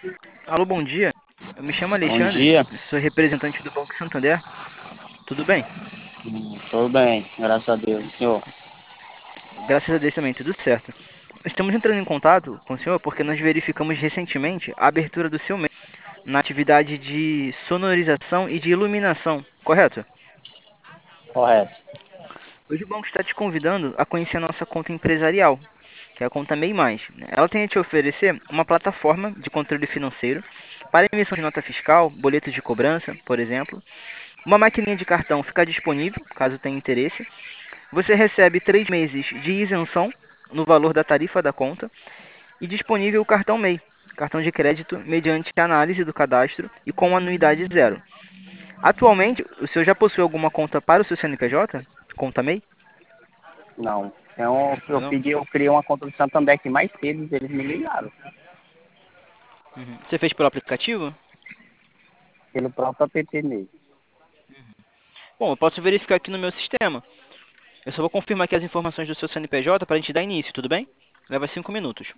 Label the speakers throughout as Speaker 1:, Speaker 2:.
Speaker 1: Alô, bom dia. Eu me chamo
Speaker 2: Bom
Speaker 1: Alexandre,
Speaker 2: dia.
Speaker 1: sou representante do Banco Santander. Tudo bem?
Speaker 2: Tudo bem, graças a Deus. Senhor,
Speaker 1: Graças a Deus também, tudo certo. Estamos entrando em contato com o senhor porque nós verificamos recentemente a abertura do seu MEI na atividade de sonorização e de iluminação, correto?
Speaker 2: correto.
Speaker 1: Hoje o banco está te convidando a conhecer a nossa conta empresarial, que é a conta MEI+. Ela tem a te oferecer uma plataforma de controle financeiro para emissão de nota fiscal, boletos de cobrança, por exemplo. Uma maquininha de cartão fica disponível, caso tenha interesse. Você recebe 3 meses de isenção no valor da tarifa da conta e disponível o cartão MEI, cartão de crédito mediante análise do cadastro e com anuidade zero. Atualmente, o senhor já possui alguma conta para o seu CNPJ? Conta MEI?
Speaker 2: Não. Então,
Speaker 1: Ainda não?
Speaker 2: eu criei uma conta do Santander aqui mais cedo, eles me ligaram.
Speaker 1: Uhum. Você fez pelo aplicativo?
Speaker 2: Pelo próprio app mesmo.
Speaker 1: Bom, eu posso verificar aqui no meu sistema. Eu só vou confirmar aqui as informações do seu CNPJ para a gente dar início, tudo bem? Leva 5 minutos.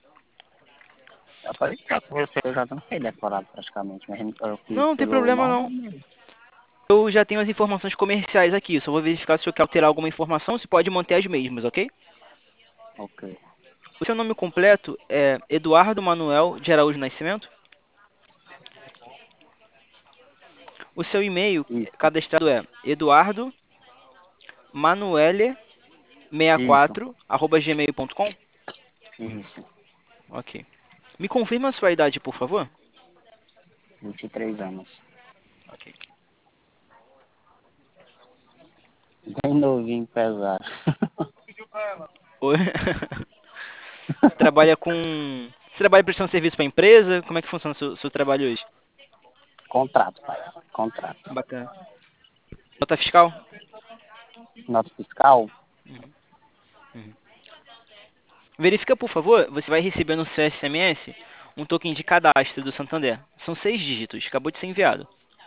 Speaker 2: Eu falei, só que você eu já não sei decorado praticamente, mas eu fiz
Speaker 1: Não, não tem
Speaker 2: pelo
Speaker 1: problema
Speaker 2: normal
Speaker 1: não.
Speaker 2: mesmo.
Speaker 1: Eu já tenho as informações comerciais aqui. Eu só vou verificar se eu quero alterar alguma informação, se pode manter as mesmas, ok?
Speaker 2: Ok.
Speaker 1: O seu nome completo é Eduardo Manuel de Araújo Nascimento? O seu e-mail
Speaker 2: Isso,
Speaker 1: cadastrado é
Speaker 2: isso,
Speaker 1: eduardomanuele64@gmail.com?
Speaker 2: isso.
Speaker 1: Ok. Me confirma a sua idade, por favor?
Speaker 2: 23 anos.
Speaker 1: Ok.
Speaker 2: Bem novinho, pesado.
Speaker 1: Oi. Trabalha com... Você trabalha prestando serviço para a empresa? Como é que funciona o seu trabalho hoje?
Speaker 2: Contrato, pai. Contrato.
Speaker 1: Bacana. Nota fiscal?
Speaker 2: Nota fiscal?
Speaker 1: Uhum, uhum. Verifica, por favor, você vai receber no seu SMS um token de cadastro do Santander. São 6 dígitos, acabou de ser enviado.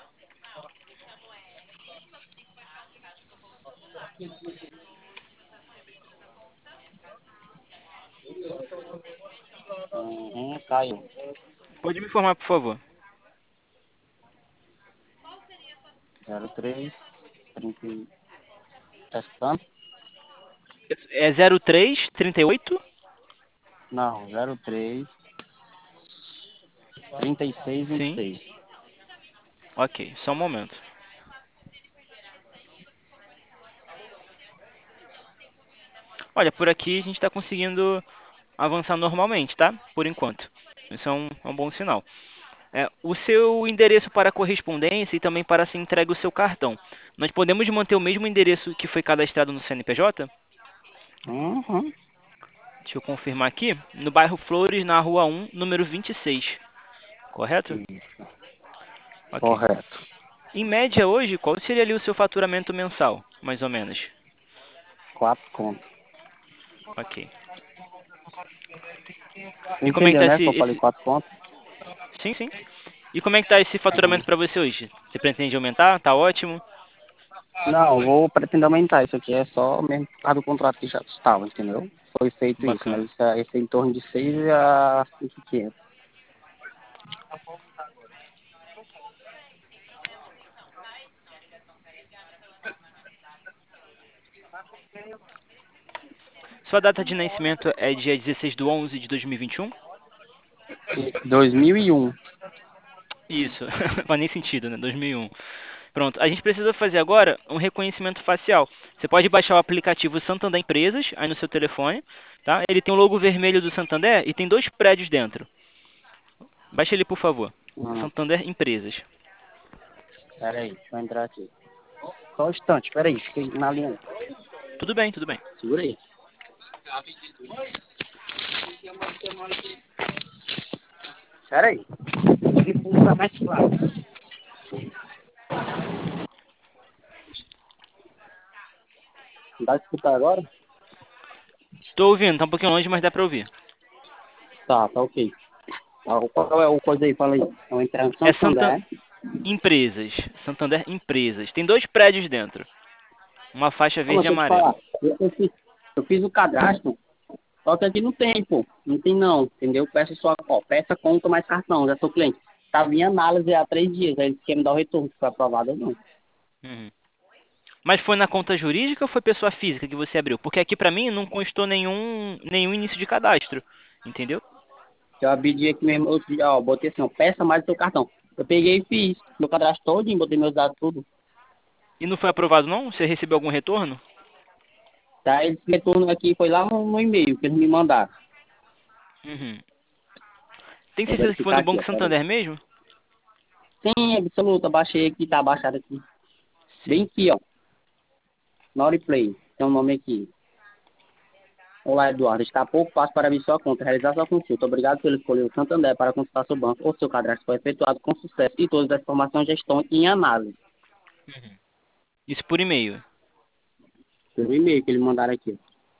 Speaker 2: Caiu.
Speaker 1: Pode me informar, por favor.
Speaker 2: 03, 30, testando?
Speaker 1: É 0338?
Speaker 2: Não, 03, 36,
Speaker 1: Sim.
Speaker 2: 26.
Speaker 1: Ok, só um momento. Olha, por aqui a gente está conseguindo avançar normalmente, tá? Por enquanto. Isso é um bom sinal. O seu endereço para correspondência e também para se entregue o seu cartão. Nós podemos manter o mesmo endereço que foi cadastrado no CNPJ?
Speaker 2: Uhum.
Speaker 1: Deixa eu confirmar aqui. No bairro Flores, na rua 1, número 26. Correto?
Speaker 2: Isso,
Speaker 1: Ok.
Speaker 2: correto.
Speaker 1: Em média hoje, qual seria ali o seu faturamento mensal, mais ou menos?
Speaker 2: 4 contos.
Speaker 1: Ok. E como é que
Speaker 2: Entendeu,
Speaker 1: tá
Speaker 2: né? Que eu falei
Speaker 1: esse...
Speaker 2: 4 contos?
Speaker 1: Sim, sim. E como é que tá esse
Speaker 2: Uhum.
Speaker 1: faturamento para você hoje? Você pretende aumentar? Tá ótimo.
Speaker 2: Não, eu vou pretender aumentar. Isso aqui é só mesmo por causa do contrato que já estava, entendeu? Foi feito isso, mas
Speaker 1: Bacana.
Speaker 2: esse é em torno de 6 a 5.500.
Speaker 1: Sua data de nascimento é dia 16 de 11 de 2021?
Speaker 2: 2001.
Speaker 1: Isso, não faz nem sentido, né? 2001. Pronto, a gente precisa fazer agora um reconhecimento facial. Você pode baixar o aplicativo Santander Empresas aí no seu telefone, tá? Ele tem o logo vermelho do Santander e tem dois prédios dentro. Baixa ele, por favor. Santander Empresas.
Speaker 2: Pera aí, deixa eu entrar aqui. Só um instante, pera aí, fiquei na linha.
Speaker 1: Tudo bem, tudo bem.
Speaker 2: Segura aí. Pera aí. Tá mais claro. Dá de escutar agora?
Speaker 1: Tô ouvindo, tá um pouquinho longe, mas dá pra ouvir.
Speaker 2: Tá, tá ok. Ah, qual é o coisa aí? Fala aí. É uma entrada
Speaker 1: É Santander
Speaker 2: Santander.
Speaker 1: Empresas. Santander Empresas. Tem dois prédios dentro. Uma faixa
Speaker 2: Como
Speaker 1: verde e
Speaker 2: eu tô te
Speaker 1: amarela.
Speaker 2: falar, eu fiz o cadastro, Só que aqui não tem, pô. Não tem não, entendeu? Peça só, ó, peça, conta mais cartão, já sou cliente. Tava em análise há 3 dias, aí eles querem me dar o retorno, se foi aprovado ou não.
Speaker 1: Uhum. Mas foi na conta jurídica ou foi pessoa física que você abriu? Porque aqui pra mim não constou nenhum início de cadastro, entendeu?
Speaker 2: Eu abri aqui mesmo, ó, botei assim, ó, peça mais o seu cartão. Eu peguei e fiz meu cadastro todo, botei meus dados tudo.
Speaker 1: E não foi aprovado não? Você recebeu algum retorno?
Speaker 2: Tá, esse retorno aqui foi lá no e-mail que eles me mandaram.
Speaker 1: Uhum. Tem
Speaker 2: Vou
Speaker 1: certeza que foi
Speaker 2: verificar
Speaker 1: no
Speaker 2: aqui,
Speaker 1: Banco
Speaker 2: ó, peraí.
Speaker 1: Santander mesmo?
Speaker 2: Sim, absoluta, baixei aqui, tá baixado aqui. Bem
Speaker 1: Sim.
Speaker 2: aqui, ó, Play. Tem um nome aqui. Olá, Eduardo. Está pouco fácil para abrir sua conta. Realizar sua consulta. Obrigado por escolher o Santander para consultar seu banco. O seu cadastro foi efetuado com sucesso e todas as informações já estão em análise.
Speaker 1: Uhum. Isso por e-mail.
Speaker 2: Pelo e-mail que eles mandaram aqui.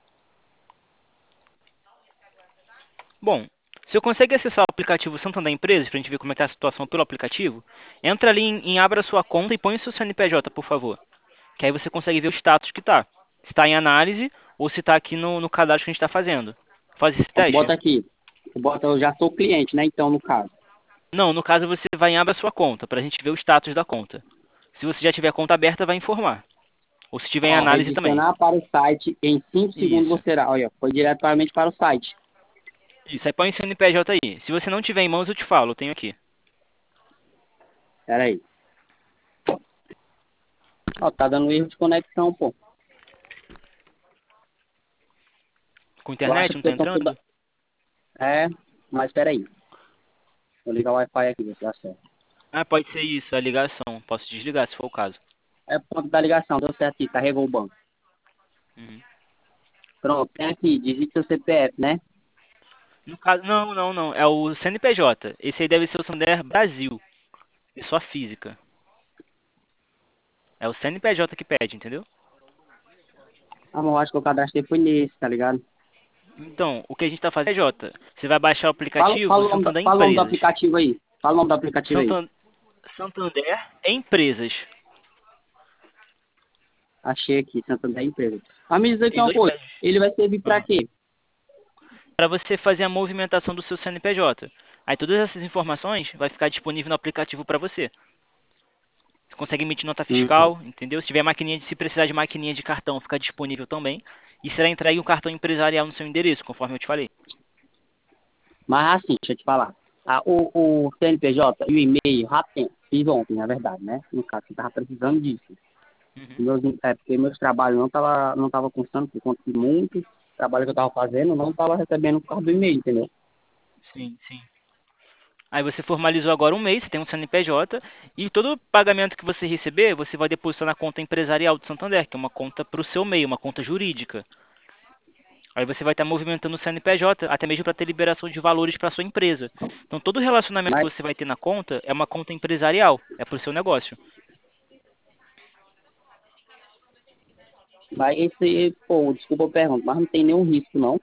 Speaker 1: Bom, se eu consegue acessar o aplicativo Santander Empresas pra gente ver como é que tá a situação pelo aplicativo, entra ali em abra sua conta e põe o seu CNPJ, por favor. Que aí você consegue ver o status que tá. Se está em análise ou se está aqui no cadastro que a gente está fazendo. Faz esse teste?
Speaker 2: Bota aqui. Bota, eu já sou cliente, né? Então, no caso.
Speaker 1: Não, no caso você vai em abra sua conta, para a gente ver o status da conta. Se você já tiver a conta aberta, vai informar. Ou se tiver em
Speaker 2: Ó,
Speaker 1: análise também.
Speaker 2: redicionar para o site em 5 segundos
Speaker 1: Isso.
Speaker 2: você irá. Olha, foi diretamente para o site.
Speaker 1: Isso, aí põe o CNPJ aí. Se você não tiver em mãos, eu te falo, eu tenho aqui.
Speaker 2: Pera aí. Ó, tá dando erro de conexão, pô.
Speaker 1: Com
Speaker 2: Eu acho
Speaker 1: internet, não
Speaker 2: que
Speaker 1: tá
Speaker 2: eu tô toda...
Speaker 1: entrando?
Speaker 2: É, mas pera aí. Vou ligar o Wi-Fi aqui, ver se dá certo.
Speaker 1: Ah, pode ser isso, a ligação. Posso desligar se for o caso.
Speaker 2: É o ponto da ligação, deu certo aqui, carregou o banco.
Speaker 1: Uhum.
Speaker 2: Pronto, tem aqui, digite seu CPF, né?
Speaker 1: No caso, não. É o CNPJ. Esse aí deve ser o Santander Brasil. Pessoa física. É o CNPJ que pede, entendeu?
Speaker 2: Ah, mas eu acho que o cadastro foi nesse, tá ligado?
Speaker 1: Então, o que a gente está fazendo é Jota. Você vai baixar o
Speaker 2: Fala,
Speaker 1: aplicativo Santander
Speaker 2: fala o nome do
Speaker 1: Empresas.
Speaker 2: aplicativo aí. Fala o nome do aplicativo aí.
Speaker 1: Santan- Santander Empresas.
Speaker 2: Achei aqui, Santander Empresa. Mas me diz aqui
Speaker 1: Tem
Speaker 2: uma
Speaker 1: dois
Speaker 2: coisa,
Speaker 1: prédios.
Speaker 2: ele vai servir pra quê?
Speaker 1: Para você fazer a movimentação do seu CNPJ. Aí todas essas informações vai ficar disponível no aplicativo para você. Você consegue emitir nota
Speaker 2: Hum.
Speaker 1: fiscal, entendeu? Se tiver maquininha, se precisar de maquininha de cartão, fica disponível também. E será entregue o cartão empresarial no seu endereço, conforme eu te falei.
Speaker 2: Mas assim, deixa eu te falar. O CNPJ e o e-mail já tem. Fiz ontem, na verdade, né? No caso, eu tava precisando disso.
Speaker 1: Uhum.
Speaker 2: Porque meus trabalhos não tava constando, por conta de muito trabalho que eu tava fazendo, não tava recebendo por causa do e-mail, entendeu?
Speaker 1: Sim, sim. Aí você formalizou agora um mês, você tem um CNPJ, e todo pagamento que você receber, você vai depositar na conta empresarial do Santander, que é uma conta para o seu meio, uma conta jurídica. Aí você vai estar movimentando o CNPJ, até mesmo para ter liberação de valores para sua empresa. Então todo relacionamento que
Speaker 2: Mas,
Speaker 1: você vai ter na conta é uma conta empresarial, é para o seu negócio.
Speaker 2: mas esse, pô, desculpa a pergunta, mas não tem nenhum risco, não.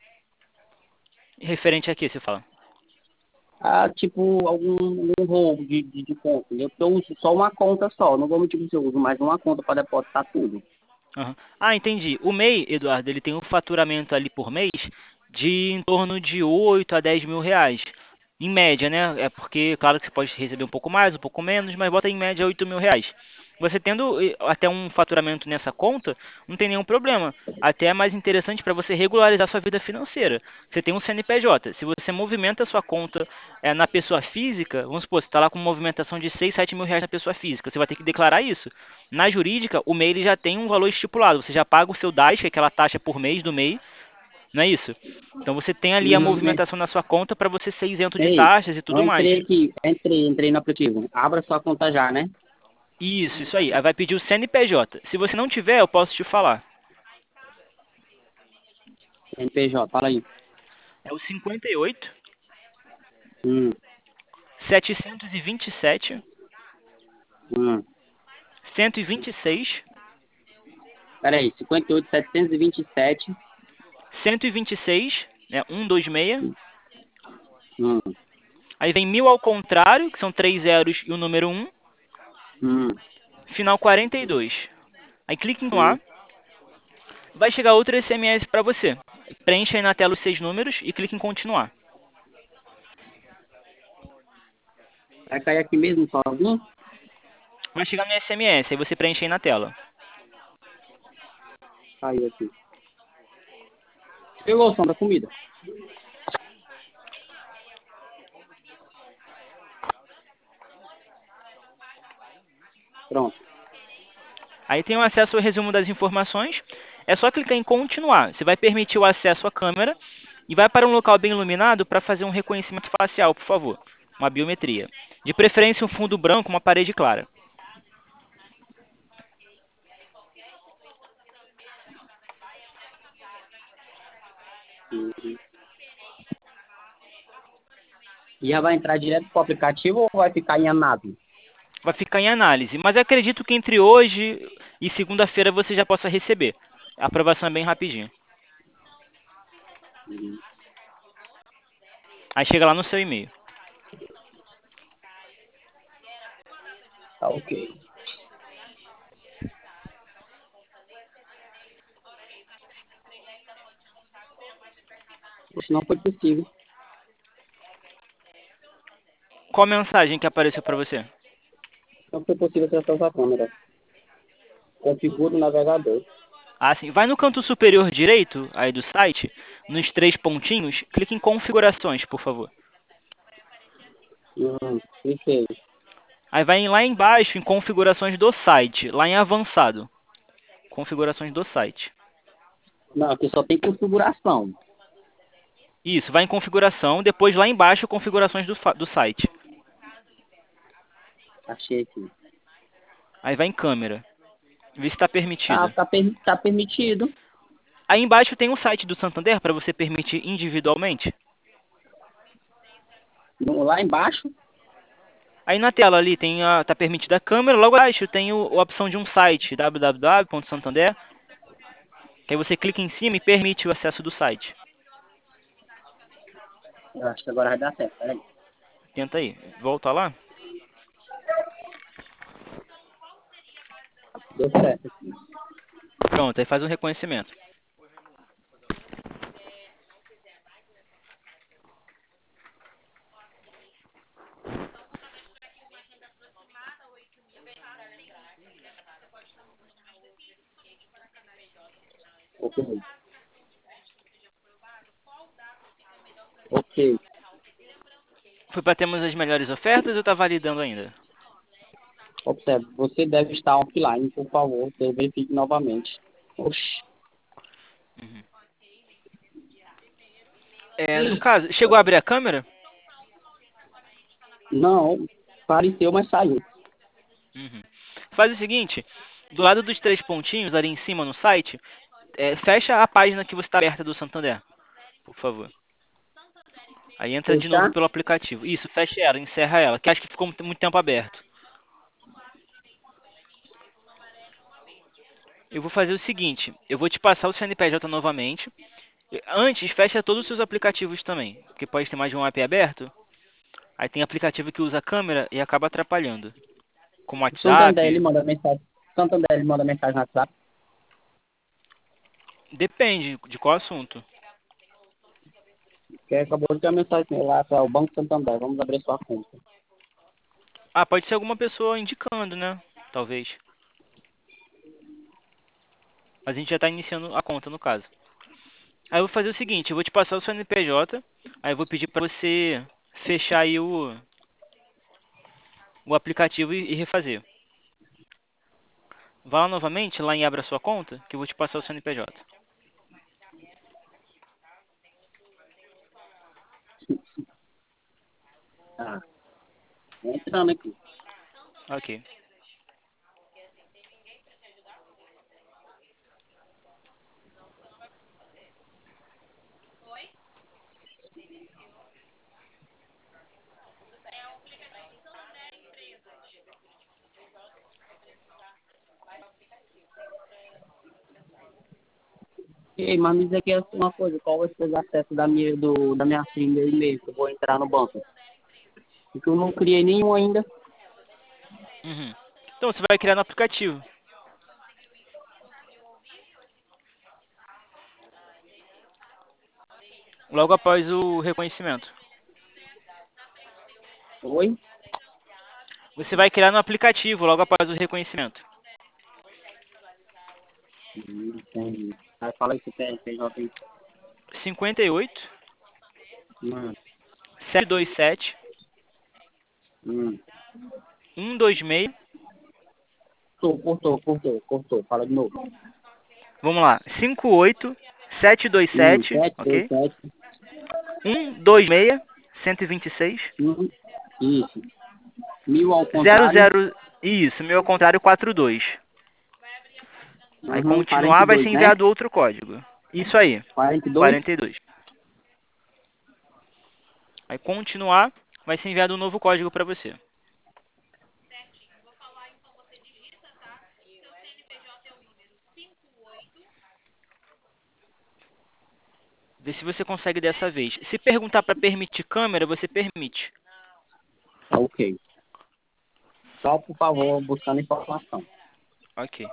Speaker 1: E referente a quê, você fala?
Speaker 2: Ah, tipo, algum roubo de conta, entendeu? Porque eu uso só uma conta só, não vou mentir que eu uso mais uma conta para depositar tudo.
Speaker 1: Aham. Ah, entendi. O MEI, Eduardo, ele tem um faturamento ali por mês de em torno de 8 a 10 mil reais. Em média, né? É porque, claro que você pode receber um pouco mais, um pouco menos, mas bota em média 8 mil reais. Você tendo até um faturamento nessa conta, não tem nenhum problema. Até é mais interessante para você regularizar sua vida financeira. Você tem um CNPJ. Se você movimenta a sua conta na pessoa física, vamos supor, você está lá com uma movimentação de 6, 7 mil reais na pessoa física, você vai ter que declarar isso. Na jurídica, o MEI ele já tem um valor estipulado. Você já paga o seu DAS, que é aquela taxa por mês do MEI, não é isso? Então você tem ali a
Speaker 2: Né?
Speaker 1: movimentação na sua conta para você ser isento de
Speaker 2: Ei,
Speaker 1: taxas e
Speaker 2: eu
Speaker 1: tudo mais.
Speaker 2: entrei aqui, entrei no aplicativo. Abra sua conta já, né?
Speaker 1: Isso aí. Aí vai pedir o CNPJ. Se você não tiver, eu posso te falar.
Speaker 2: NPJ, fala aí.
Speaker 1: É o 58
Speaker 2: Hum,
Speaker 1: 727
Speaker 2: hum.
Speaker 1: 126
Speaker 2: Peraí, 58.727.
Speaker 1: 126, né, 126.
Speaker 2: Hum,
Speaker 1: Aí vem 1000 ao contrário, que são 3 zeros e o número 1.
Speaker 2: hum,
Speaker 1: Final 42. Aí clique em
Speaker 2: hum.
Speaker 1: continuar. Vai chegar outro SMS para você. Preencha aí na tela os 6 números e clique em continuar.
Speaker 2: Vai cair aqui mesmo sozinho?
Speaker 1: Vai chegar no SMS, aí você preenche aí na tela.
Speaker 2: Caiu aqui. Chegou o som da comida. Pronto.
Speaker 1: Aí tem o acesso ao resumo das informações. É só clicar em continuar. Você vai permitir o acesso à câmera e vai para um local bem iluminado para fazer um reconhecimento facial, por favor. Uma biometria. De preferência um fundo branco, uma parede clara.
Speaker 2: Uhum. E já vai entrar direto pro aplicativo ou vai ficar em análise?
Speaker 1: Vai ficar em análise. Mas eu acredito que entre hoje e segunda-feira você já possa receber. A aprovação é bem rapidinho.
Speaker 2: Uhum.
Speaker 1: Aí chega lá no seu e-mail.
Speaker 2: Tá ok. Se não foi possível.
Speaker 1: Qual mensagem que apareceu para você?
Speaker 2: Não foi possível acessar a câmera. Configura o navegador.
Speaker 1: Ah, sim. Vai no canto superior direito aí do site, nos 3 pontinhos, clique em configurações, por favor.
Speaker 2: Cliquei.
Speaker 1: Aí vai lá embaixo em configurações do site, lá em avançado. Configurações do site.
Speaker 2: Não, aqui só tem configuração.
Speaker 1: Isso, vai em configuração, depois lá embaixo configurações do site.
Speaker 2: Achei aqui.
Speaker 1: Aí vai em câmera. Vê se está permitido.
Speaker 2: Tá permitido.
Speaker 1: Aí embaixo tem um site do Santander para você permitir individualmente.
Speaker 2: Lá embaixo.
Speaker 1: Aí na tela ali tem tá permitida a câmera, logo abaixo tem a opção de um site, www.santander. Que aí você clica em cima e permite o acesso do site.
Speaker 2: Eu acho que agora vai dar certo. Peraí.
Speaker 1: Tenta aí, volta lá.
Speaker 2: Deu certo aqui.
Speaker 1: Pronto, aí faz um reconhecimento.
Speaker 2: Ok. Ok.
Speaker 1: Foi para termos as melhores ofertas ou tá validando ainda?
Speaker 2: Observe, você deve estar offline, por favor. Verifique novamente. Oxi.
Speaker 1: Uhum. No caso, chegou a abrir a câmera?
Speaker 2: Não, apareceu, mas saiu.
Speaker 1: Uhum. Faz o seguinte, do lado dos 3 pontinhos, ali em cima no site, fecha a página que você está aberta do Santander, por favor. Aí entra de novo
Speaker 2: Fechar?
Speaker 1: pelo aplicativo. Isso, fecha ela, encerra ela, que acho que ficou muito tempo aberto. Eu vou fazer o seguinte, eu vou te passar o CNPJ novamente. Antes, fecha todos os seus aplicativos também, porque pode ter mais de um app aberto. Aí tem aplicativo que usa a câmera e acaba atrapalhando, como
Speaker 2: O Santander,
Speaker 1: WhatsApp.
Speaker 2: ele manda mensagem. Santander, ele manda mensagem no WhatsApp.
Speaker 1: Depende de qual assunto.
Speaker 2: Que acabou de ter uma mensagem lá para o Banco Santander. Vamos abrir sua conta.
Speaker 1: Ah, pode ser alguma pessoa indicando, né? Talvez. Mas a gente já está iniciando a conta, no caso. Aí eu vou fazer o seguinte, eu vou te passar o seu CNPJ, aí eu vou pedir para você fechar aí o aplicativo e refazer. Vá lá novamente, lá em Abra Sua Conta, que eu vou te passar o CNPJ.
Speaker 2: Tá. Entrando aqui.
Speaker 1: Ok.
Speaker 2: Ei, mas me diz aqui uma coisa. Qual vai ser o acesso da minha senha, meu e-mail, que eu vou entrar no banco? Porque eu não criei nenhum ainda.
Speaker 1: Uhum. Então você vai criar no aplicativo. Logo após o reconhecimento.
Speaker 2: Oi?
Speaker 1: Você vai criar no aplicativo logo após o reconhecimento.
Speaker 2: Entendi. Aí fala aí que tem PJ aí.
Speaker 1: 58
Speaker 2: Hum,
Speaker 1: 727
Speaker 2: hum.
Speaker 1: 126.
Speaker 2: Cortou. Fala de novo.
Speaker 1: Vamos lá. 58 727,
Speaker 2: Sete, dois,
Speaker 1: ok?
Speaker 2: sete.
Speaker 1: 126 126
Speaker 2: Isso. 1000 ao contrário.
Speaker 1: 00. Isso, meu ao contrário 42. Aí
Speaker 2: Uhum,
Speaker 1: continuar vai
Speaker 2: 42,
Speaker 1: ser
Speaker 2: né?
Speaker 1: enviado outro código. Isso aí,
Speaker 2: 42.
Speaker 1: 42. Aí continuar vai ser enviado um novo código para você. Vê se você consegue dessa vez. Se perguntar para permitir câmera, você permite.
Speaker 2: Tá ok. Só, por favor, buscando informação.
Speaker 1: Ok.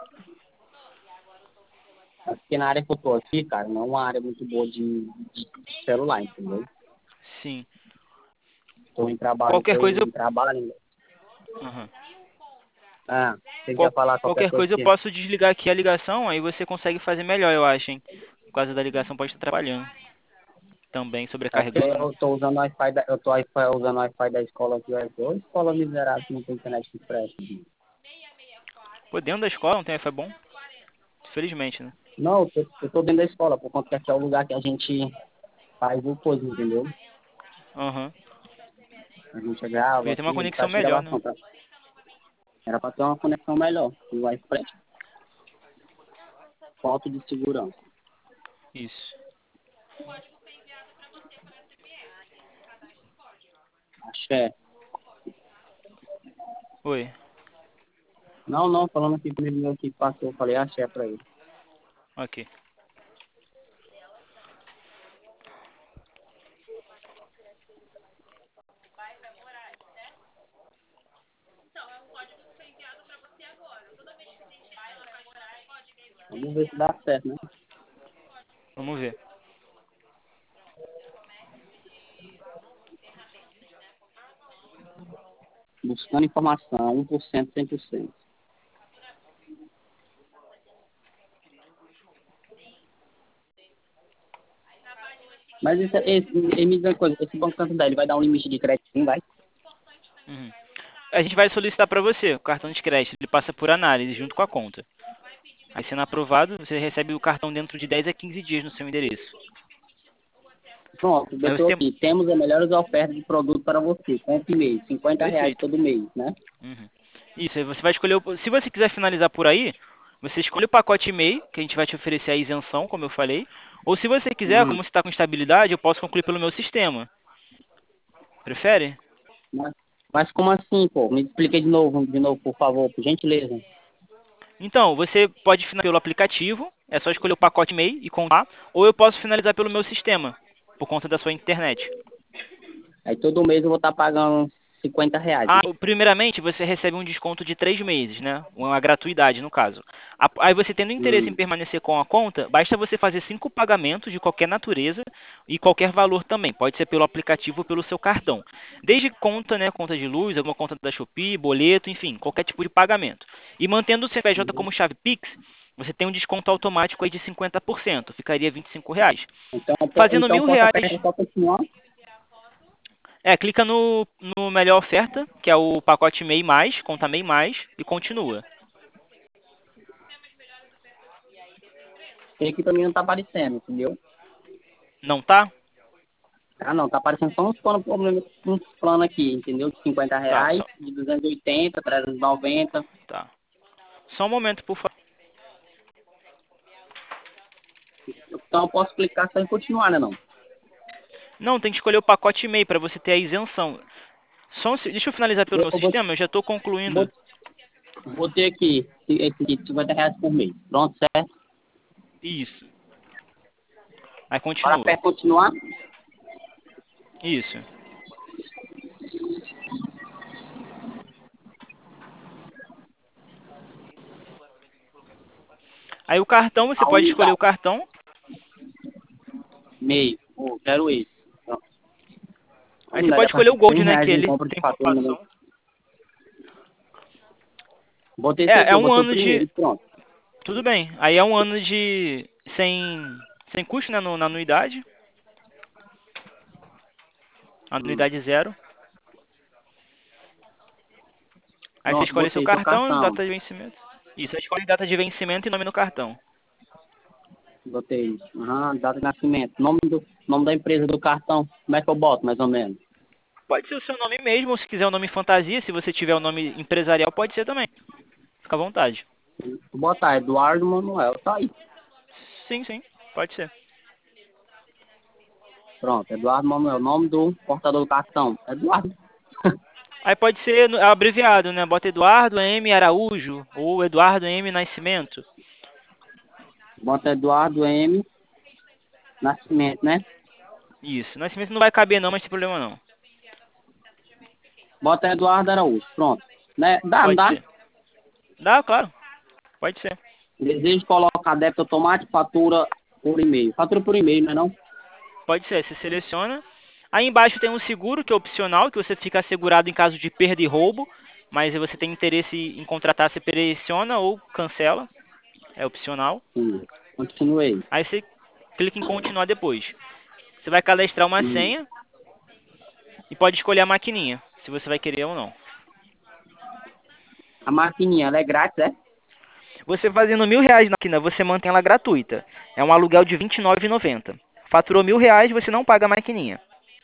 Speaker 2: É porque na área que eu tô aqui, cara, não é uma área muito boa de celular, entendeu?
Speaker 1: Sim.
Speaker 2: Tô em trabalho,
Speaker 1: Qualquer coisa eu...
Speaker 2: trabalho.
Speaker 1: Uhum.
Speaker 2: Ah, você quer falar qualquer
Speaker 1: Qualquer
Speaker 2: coisa
Speaker 1: coisa eu
Speaker 2: aqui?
Speaker 1: posso desligar aqui a ligação, aí você consegue fazer melhor, eu acho, hein? Por causa da ligação pode estar trabalhando. Também
Speaker 2: É porque
Speaker 1: sobrecarregando, né?
Speaker 2: eu tô usando o Wi-Fi eu tô usando o Wi-Fi da escola aqui, ó, escola miserável que não tem internet que presta.
Speaker 1: Pô, dentro da escola não tem Wi-Fi bom? Infelizmente, né?
Speaker 2: Não, eu tô dentro da escola, por conta que aqui é o lugar que a gente faz o coisa, entendeu?
Speaker 1: Aham.
Speaker 2: A gente grava
Speaker 1: Podia ter uma
Speaker 2: aqui,
Speaker 1: conexão
Speaker 2: faz
Speaker 1: melhor, né?
Speaker 2: gravação, tá? Era pra ter uma conexão melhor, o Wi-Fi, falta de segurança.
Speaker 1: Isso.
Speaker 2: Axé.
Speaker 1: Oi.
Speaker 2: Não, falando aqui comigo meu que passou, eu falei axé pra ele.
Speaker 1: Ok.
Speaker 2: Vamos ver se dá certo, né?
Speaker 1: Vamos ver.
Speaker 2: Buscando informação, 1%, 100%. Mas me diz uma coisa, esse Banco Santander, ele vai dar um limite de crédito, sim, vai?
Speaker 1: Uhum. A gente vai solicitar para você o cartão de crédito. Ele passa por análise junto com a conta. Aí, sendo aprovado, você recebe o cartão dentro de 10 a 15 dias no seu endereço.
Speaker 2: Pronto,
Speaker 1: Aí
Speaker 2: botou
Speaker 1: você...
Speaker 2: aqui, temos as melhores ofertas de produto para você, compre mês, R$ 50
Speaker 1: Perfeito.
Speaker 2: todo mês, né?
Speaker 1: Uhum. Isso, aí você vai escolher... Se você quiser finalizar por aí, você escolhe o pacote e-mail, que a gente vai te oferecer a isenção, como eu falei. Ou se você quiser,
Speaker 2: Hum,
Speaker 1: como você está com estabilidade, eu posso concluir pelo meu sistema. Prefere?
Speaker 2: mas, mas como assim, pô? Me explica de novo, por favor, por gentileza.
Speaker 1: Então, você pode finalizar pelo aplicativo, é só escolher o pacote e-mail e contar, ou eu posso finalizar pelo meu sistema, por conta da sua internet.
Speaker 2: Aí todo mês eu vou estar pagando R$ 50.
Speaker 1: Ah, primeiramente, você recebe um desconto de 3 meses, né? Uma gratuidade, no caso. Aí você tendo interesse em
Speaker 2: Hum,
Speaker 1: permanecer com a conta, basta você fazer 5 pagamentos de qualquer natureza e qualquer valor também. Pode ser pelo aplicativo ou pelo seu cartão. Desde conta, né? Conta de luz, alguma conta da Shopee, boleto, enfim, qualquer tipo de pagamento. E mantendo o CPJ
Speaker 2: uhum.
Speaker 1: como chave Pix, você tem um desconto automático aí de 50%, ficaria R$ 25. Fazendo
Speaker 2: Então eu posso
Speaker 1: R$ 1.000,
Speaker 2: apertar só continuar?
Speaker 1: clica no melhor oferta, que é o pacote MEI mais, conta MEI mais, e continua.
Speaker 2: Porque aqui pra mim não tá aparecendo, entendeu?
Speaker 1: Não tá?
Speaker 2: Ah, não, tá aparecendo só uns planos aqui, entendeu? De R$ 50,
Speaker 1: Tá, só,
Speaker 2: de 280, 390.
Speaker 1: tá. Só um momento, por favor.
Speaker 2: Então eu posso clicar só em continuar, né, não?
Speaker 1: Não, tem que escolher o pacote MEI para você ter a isenção. Deixa eu finalizar pelo
Speaker 2: Eu
Speaker 1: meu
Speaker 2: vou,
Speaker 1: sistema, eu já estou concluindo.
Speaker 2: vou, vou ter aqui, esse aqui, R$ 50 por mês. Pronto, certo?
Speaker 1: Isso. Aí
Speaker 2: Agora
Speaker 1: continua.
Speaker 2: aperta continuar.
Speaker 1: Isso. Aí o cartão, você
Speaker 2: A
Speaker 1: pode escolher o
Speaker 2: unidade,
Speaker 1: cartão.
Speaker 2: meio. Quero esse. Pronto.
Speaker 1: Aí você pode escolher o Gold, né? Que
Speaker 2: em
Speaker 1: ele
Speaker 2: compra de
Speaker 1: tem
Speaker 2: fatura, né?
Speaker 1: pontuação.
Speaker 2: Botei esse aqui,
Speaker 1: É
Speaker 2: eu
Speaker 1: um
Speaker 2: botei o
Speaker 1: ano
Speaker 2: primeiro
Speaker 1: de...
Speaker 2: e pronto.
Speaker 1: Tudo bem. Aí é um ano de... Sem custo, né? Na anuidade.
Speaker 2: Hum.
Speaker 1: Anuidade zero. Aí você
Speaker 2: Pronto,
Speaker 1: escolhe seu
Speaker 2: botei seu
Speaker 1: cartão,
Speaker 2: cartão.
Speaker 1: data de vencimento. Isso, você escolhe data de vencimento e nome no cartão.
Speaker 2: Botei. Aham, data de nascimento. Nome da empresa do cartão. Como é que eu boto, mais ou menos?
Speaker 1: Pode ser o seu nome mesmo, ou se quiser o nome fantasia, se você tiver o nome empresarial, pode ser também. Fica à vontade.
Speaker 2: Vou botar Eduardo Manuel. Tá aí.
Speaker 1: Sim, sim, pode ser.
Speaker 2: Pronto, Eduardo Manuel. Nome do portador do cartão. Eduardo.
Speaker 1: Aí pode ser abreviado, né? Bota Eduardo M. Araújo ou Eduardo M. Nascimento.
Speaker 2: Bota Eduardo M. Nascimento, né?
Speaker 1: Isso. Nascimento não vai caber não, mas tem problema não.
Speaker 2: Bota Eduardo Araújo. Pronto. Né? Dá, não
Speaker 1: Pode
Speaker 2: dá?
Speaker 1: ser. Dá, claro. Pode ser.
Speaker 2: Desejo colocar débito automático, fatura por e-mail. Fatura por e-mail, não é não?
Speaker 1: Pode ser. Você seleciona. Aí embaixo tem um seguro, que é opcional, que você fica assegurado em caso de perda e roubo. Mas se você tem interesse em contratar, você seleciona ou cancela. É opcional.
Speaker 2: Sim. Continuei.
Speaker 1: Aí você clica em continuar depois. Você vai cadastrar uma
Speaker 2: Hum.
Speaker 1: senha e pode escolher a maquininha, se você vai querer ou não.
Speaker 2: A maquininha, ela é grátis, é?
Speaker 1: Você fazendo R$ 1.000 na máquina, você mantém ela gratuita. É um aluguel de R$ 29,90. Faturou R$ 1.000, você não paga a maquininha.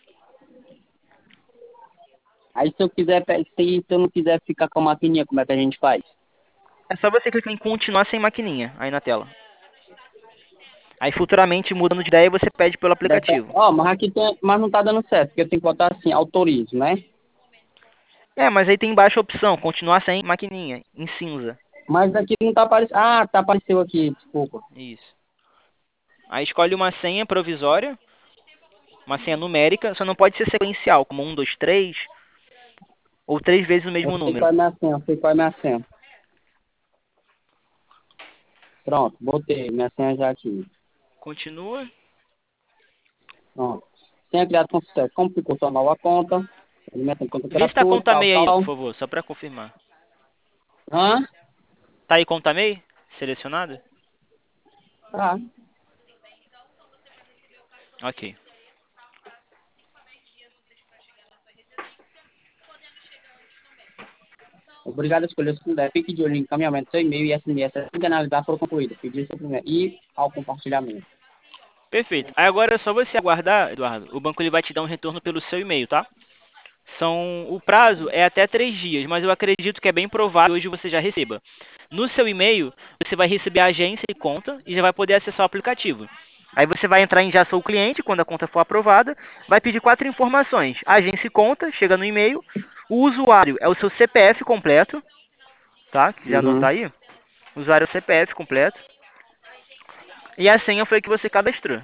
Speaker 2: Aí se eu quiser, se eu não quiser ficar com a maquininha, como é que a gente faz?
Speaker 1: É só você clicar em continuar sem maquininha, aí na tela. Aí futuramente, mudando de ideia, você pede pelo aplicativo.
Speaker 2: Ó, mas aqui tem, mas não tá dando certo, porque eu tenho que botar assim, autorizo, né?
Speaker 1: É, mas aí tem embaixo a opção, continuar sem maquininha, em cinza.
Speaker 2: Mas aqui não tá aparecendo. Ah, tá apareceu aqui, desculpa.
Speaker 1: Isso. Aí escolhe uma senha provisória, uma senha numérica, só não pode ser sequencial, como 1, 2, 3, ou 3 vezes o
Speaker 2: Eu
Speaker 1: mesmo
Speaker 2: sei qual
Speaker 1: número.
Speaker 2: é a minha senha, eu sei qual é a minha senha. Pronto, botei minha senha já aqui.
Speaker 1: Continua.
Speaker 2: Pronto. Senha criada com sucesso. Como ficou sua nova conta? Alimento de conta
Speaker 1: Vê se tá
Speaker 2: gratuita,
Speaker 1: conta
Speaker 2: tal,
Speaker 1: MEI aí, por
Speaker 2: tal.
Speaker 1: favor, só pra confirmar.
Speaker 2: Hã?
Speaker 1: Tá aí conta MEI? Selecionado?
Speaker 2: Tá.
Speaker 1: Ok.
Speaker 2: Obrigado a escolher se puder. Fique de olho em encaminhamento do seu e-mail e SMS assim que a análise for concluída. Pedir seu primeiro e ao compartilhamento.
Speaker 1: Perfeito. Aí agora é só você aguardar, Eduardo. O banco ele vai te dar um retorno pelo seu e-mail, tá? O prazo é até 3 dias, mas eu acredito que é bem provável que hoje você já receba. No seu e-mail, você vai receber a agência e conta e já vai poder acessar o aplicativo. Aí você vai entrar em Já Sou Cliente, quando a conta for aprovada, vai pedir 4 informações. Agência e conta, chega no e-mail. O usuário é o seu CPF completo, tá? Que já
Speaker 2: Uhum.
Speaker 1: anotar aí. O usuário é o CPF completo. E a senha foi a que você cadastrou.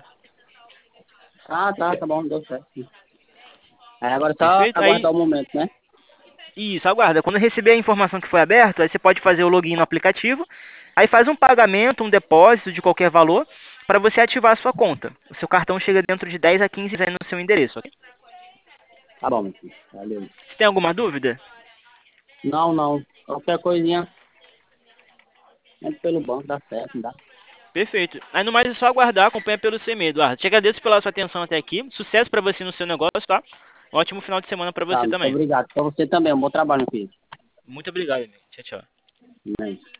Speaker 2: Tá bom, deu certo. Aí agora é só
Speaker 1: Perfeito? Aí
Speaker 2: aguardar o momento, né?
Speaker 1: isso, aguarda. Quando receber a informação que foi aberto, aí você pode fazer o login no aplicativo, aí faz um pagamento, um depósito de qualquer valor, para você ativar a sua conta. O seu cartão chega dentro de 10 a 15 dias aí no seu endereço. Ok?
Speaker 2: Tá bom, meu filho. Valeu.
Speaker 1: Você tem alguma dúvida?
Speaker 2: Não, não. Qualquer coisinha, entra pelo banco, dá certo, não dá?
Speaker 1: Perfeito. Aí no mais é só aguardar, acompanha pelo seu e-mail, Eduardo. Te agradeço pela sua atenção até aqui. Sucesso para você no seu negócio, tá? Um ótimo final de semana para
Speaker 2: Tá,
Speaker 1: você
Speaker 2: muito
Speaker 1: também.
Speaker 2: obrigado. Pra você também, um bom trabalho, meu filho.
Speaker 1: Muito obrigado, amigo. Tchau, tchau.
Speaker 2: Amém.